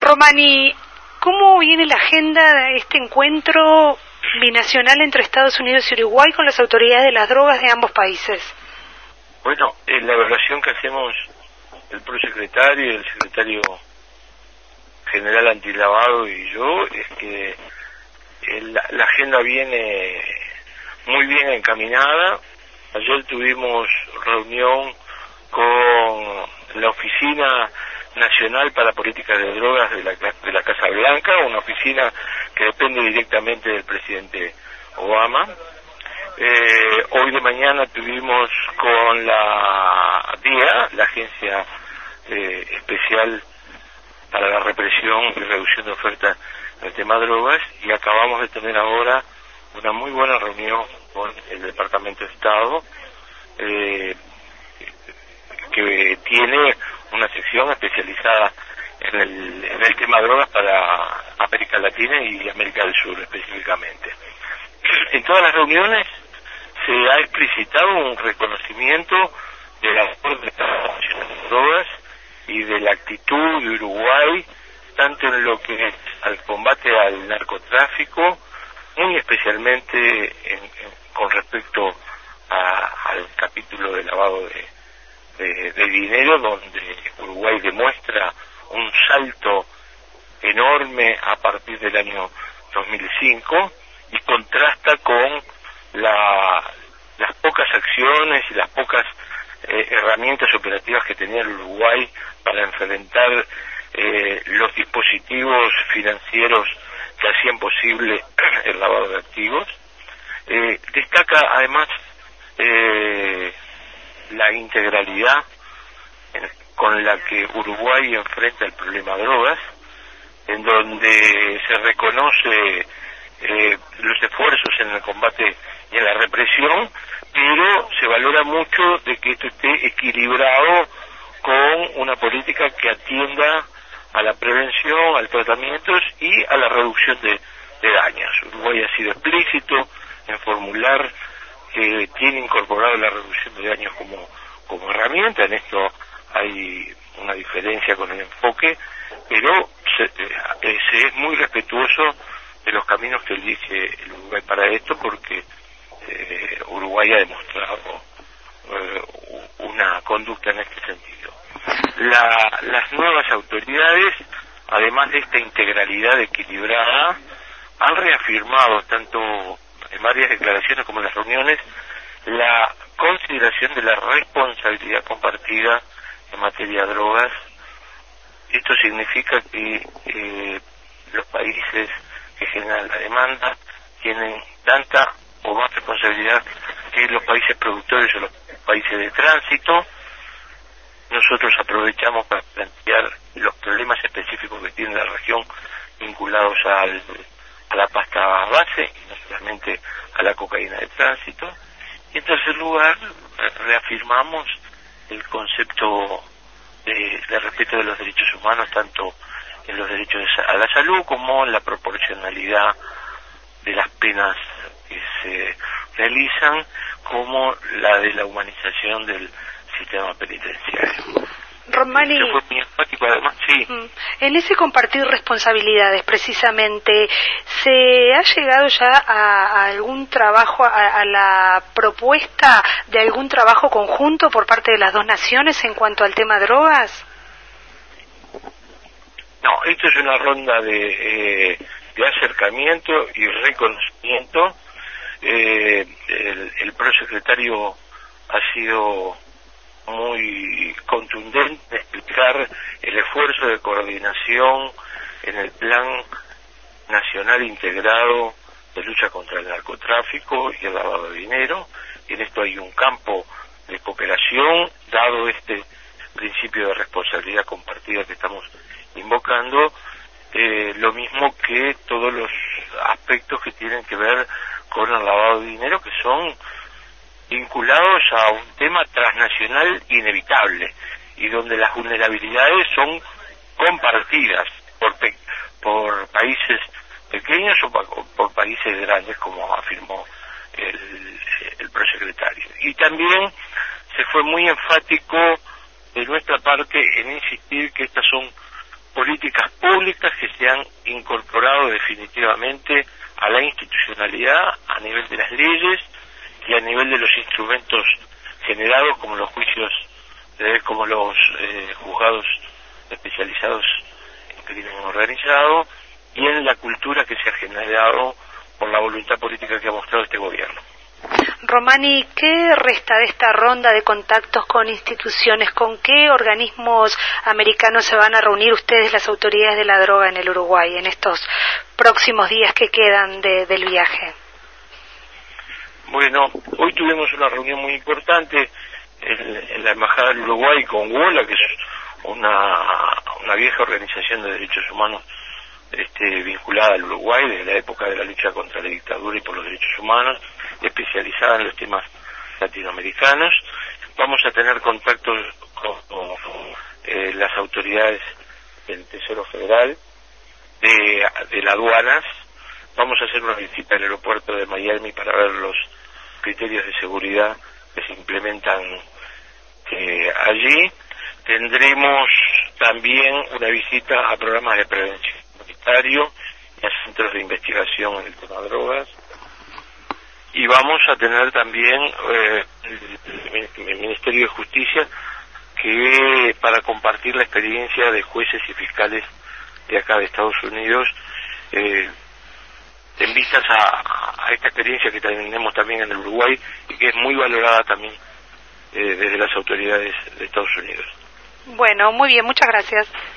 Romani, ¿cómo viene la agenda de este encuentro binacional entre Estados Unidos y Uruguay con las autoridades de las drogas de ambos países? Bueno, la evaluación que hacemos el prosecretario y el secretario general antilavado y yo es que la agenda viene muy bien encaminada. Ayer tuvimos reunión con la Oficina Nacional para Políticas de Drogas de la Casa Blanca, una oficina que depende directamente del presidente Obama. Hoy de mañana tuvimos con la DEA, la Agencia Especial para la Represión y Reducción de Oferta en el tema drogas, y acabamos de tener ahora una muy buena reunión con el Departamento de Estado, que tiene una sección especializada en el tema drogas para América Latina y América del Sur específicamente. En todas las reuniones se ha explicitado un reconocimiento de la labor de las drogas y de la actitud de Uruguay, tanto en lo que es al combate al narcotráfico, muy especialmente con respecto al capítulo de lavado de dinero, donde Uruguay demuestra un salto enorme a partir del año 2005 y contrasta con las pocas acciones y las pocas herramientas operativas que tenía el Uruguay para enfrentar los dispositivos financieros que hacían posible el lavado de activos. Destaca además la integralidad con la que Uruguay enfrenta el problema de drogas, en donde se reconoce los esfuerzos en el combate y en la represión, pero se valora mucho de que esto esté equilibrado con una política que atienda a la prevención, al tratamiento y a la reducción de daños. Uruguay ha sido explícito en formular que tiene incorporado la reducción de daños como herramienta. En esto hay una diferencia con el enfoque, pero se es muy respetuoso de los caminos que elige el Uruguay para esto, porque Uruguay ha demostrado una conducta en este sentido. Las nuevas autoridades, además de esta integralidad equilibrada, han reafirmado, tanto en varias declaraciones como en las reuniones, la consideración de la responsabilidad compartida en materia de drogas. Esto significa que los países que generan la demanda tienen tanta o más responsabilidad que los países productores o los países de tránsito. Nosotros aprovechamos para plantear los problemas específicos que tiene la región vinculados a la pasta base y no solamente a la cocaína de tránsito. Y en tercer lugar, reafirmamos el concepto de respeto de los derechos humanos, tanto en los derechos a la salud como en la proporcionalidad de las penas que se realizan, como la de la humanización del sistema penitenciario. Romani, fue muy enfático, además, sí. En ese compartir responsabilidades, precisamente, ¿se ha llegado ya a algún trabajo, a la propuesta de algún trabajo conjunto por parte de las dos naciones en cuanto al tema drogas? No, esto es una ronda de acercamiento y reconocimiento. El prosecretario ha sido muy contundente en explicar el esfuerzo de coordinación en el Plan Nacional Integrado de Lucha contra el Narcotráfico y el lavado de dinero. En esto hay un campo de cooperación, dado este principio de responsabilidad compartida que estamos invocando, lo mismo que todos los aspectos que tienen que ver con el lavado de dinero, que son vinculados a un tema transnacional inevitable y donde las vulnerabilidades son compartidas por países pequeños o por países grandes, como afirmó el prosecretario. Y también se fue muy enfático de nuestra parte en insistir que estas son políticas públicas que se han incorporado definitivamente a la institucionalidad a nivel de las leyes y a nivel de los instrumentos generados como los juicios, como los juzgados especializados en crimen organizado y en la cultura que se ha generado por la voluntad política que ha mostrado este gobierno. Romani, ¿qué resta de esta ronda de contactos con instituciones? ¿Con qué organismos americanos se van a reunir ustedes, las autoridades de la droga en el Uruguay, en estos próximos días que quedan del viaje? Bueno, hoy tuvimos una reunión muy importante en la Embajada del Uruguay con WOLA, que es una vieja organización de derechos humanos vinculada al Uruguay desde la época de la lucha contra la dictadura y por los derechos humanos, especializada en los temas latinoamericanos. Vamos a tener contactos con las autoridades del Tesoro Federal, de las aduanas. Vamos a hacer una visita al aeropuerto de Miami para ver los criterios de seguridad que se implementan allí. Tendremos también una visita a programas de prevención comunitario y a centros de investigación en el tema de drogas. Y vamos a tener también el Ministerio de Justicia para compartir la experiencia de jueces y fiscales de acá de Estados Unidos en vistas a esta experiencia que tenemos también en el Uruguay y que es muy valorada también desde las autoridades de Estados Unidos. Bueno, muy bien, muchas gracias.